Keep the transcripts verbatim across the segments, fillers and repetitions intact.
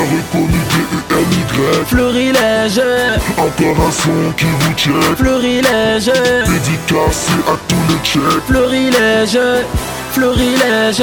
reconnu D E L Y. Florilège, encore un son qui vous check. Florilège, dédicacé à tous les checks. Florilège, Florilège,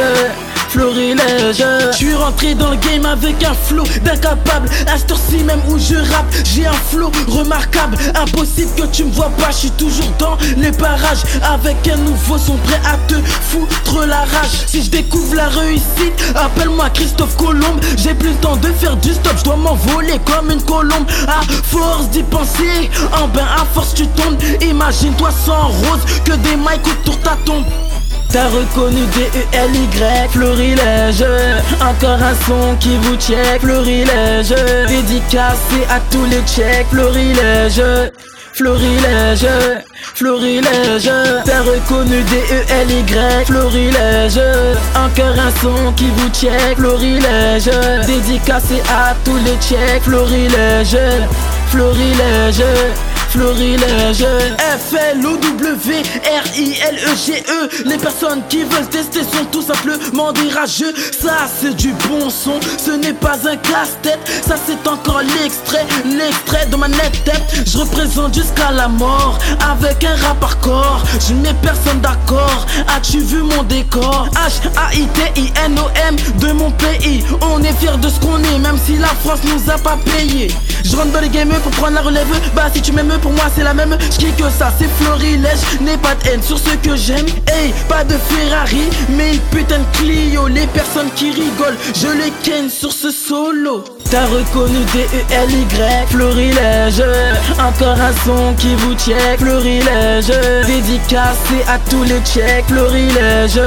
Florilège. Je suis rentré dans le game avec un flow d'incapable. À cette heure-ci même où je rappe, j'ai un flow remarquable. Impossible que tu me vois pas, je suis toujours dans les parages. Avec un nouveau son prêt à te foutre la rage. Si je découvre la réussite, appelle-moi Christophe Colomb. J'ai plus le temps de faire du stop, je dois m'envoler comme une colombe. À force d'y penser, en bain à force tu tombes. Imagine-toi sans rose, que des mics autour ta tombe. T'as reconnu D E L Y, Florilège, encore un son qui vous check. Florilège, dédicacé à tous les checks. Florilège, Florilège, Florilège. T'as reconnu D E L Y, Florilège, encore un son qui vous check. Florilège, dédicacé à tous les checks. Florilège, Florilège, Florilège. F L O W R I L E G E. Les personnes qui veulent tester sont tout simplement des rageux. Ça c'est du bon son, ce n'est pas un casse-tête. Ça c'est encore l'extrait, l'extrait de ma nette tête. Je représente jusqu'à la mort avec un rap hardcore. Je mets personne d'accord. As-tu vu mon décor? H A I T I N O M de mon pays. On est fiers de ce qu'on est, même si la France nous a pas payé. Je rentre dans les games pour prendre la relève. Bah si tu m'aimes, pour moi c'est la même. J'kick que ça, c'est Florilège. N'aie pas de haine sur ce que j'aime. Hey, pas de Ferrari, mais une putain de Clio. Les personnes qui rigolent, je les ken sur ce solo. T'as reconnu D E L Y, Florilège, encore un son qui vous check. Florilège, dédicacé à tous les checks. Florilège,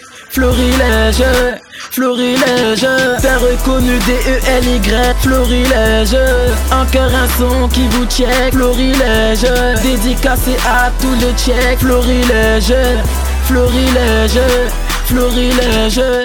Florilège, Florilège. T'as reconnu D E L Y, Florilège, encore un son qui vous check. Florilège, dédicacé à tous les checks. Florilège, Florilège, Florilège.